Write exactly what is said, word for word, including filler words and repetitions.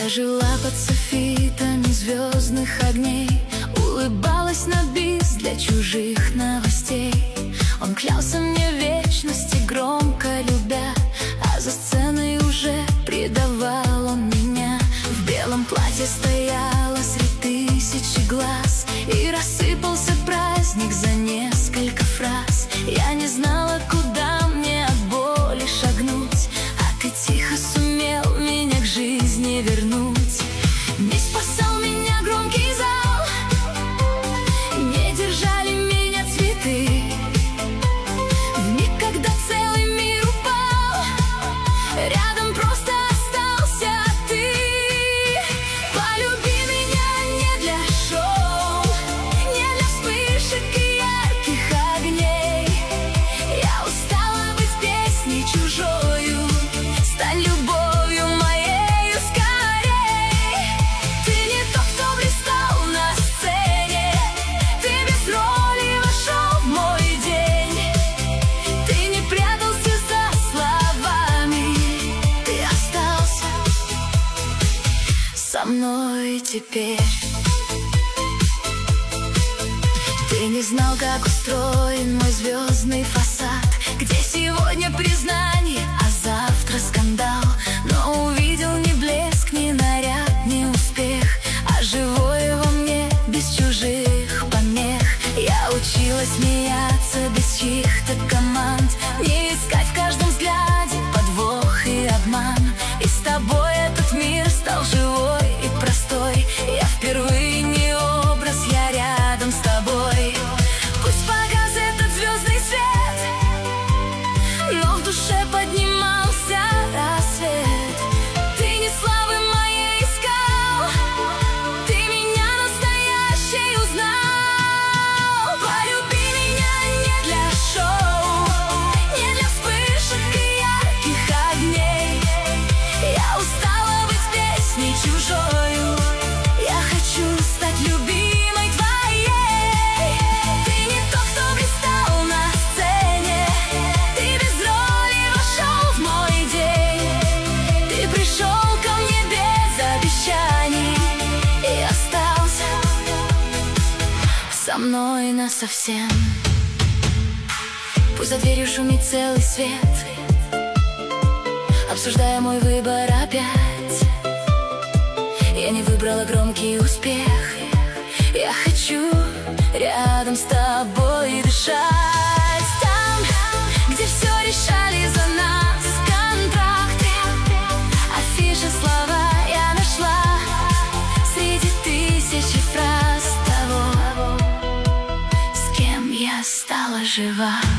Я жила под софитами звездных огней, улыбалась на бис для чужих новостей. Он клялся мне в вечности, громко любя, а за сценой уже предавал он меня. В белом платье стояла среди тысячи глаз, и рассыпался праздник за несколько фраз. Я не знала, куда мне от боли шагнуть, а ты тихо сумел меня к жизни вернуть. Не спасал меня громкий зал, не держали меня цветы. В миг, когда целый мир упал, рядом просто остался ты. Полюби меня не для шоу, не для вспышек и ярких огней. Я устала быть песней чужою, стань любовью моею скорей. Ты не тот, кто блистал на сцене, ты без роли вошел в мой день. Ты не прятался за словами, ты остался со мной теперь. Ты не знал, как устроен мой звездный фасад, где сегодня признание, а завтра скандал. Но увидел ни блеск, ни наряд, ни успех, а живое во мне без чужих помех. Я училась смеяться без чьих-то команд, не искать в каждом взгляде подвох и обман. И с тобой этот мир стал живой и простой. Я впервые не образ, я рядом с тобой. Пусть погас этот звездный свет, но в душе поднимался рассвет. Ты не славы моей искал, ты меня настоящей узнал. Полюби меня не для шоу, не для вспышек и ярких огней. Я устала быть песней чужою, я хочу стать любимой твоей. Ты не тот, кто блистал на сцене, ты без роли вошел в мой день. Ты пришел ко мне без обещаний и остался со мной насовсем. Пусть за дверью шумит целый свет, обсуждая мой выбор опять. Я не выбрала громкий успех, я хочу рядом с тобой дышать. Там, где все решали за нас контракты, афиши, слова я нашла среди тысячи фраз того, с кем я стала жива.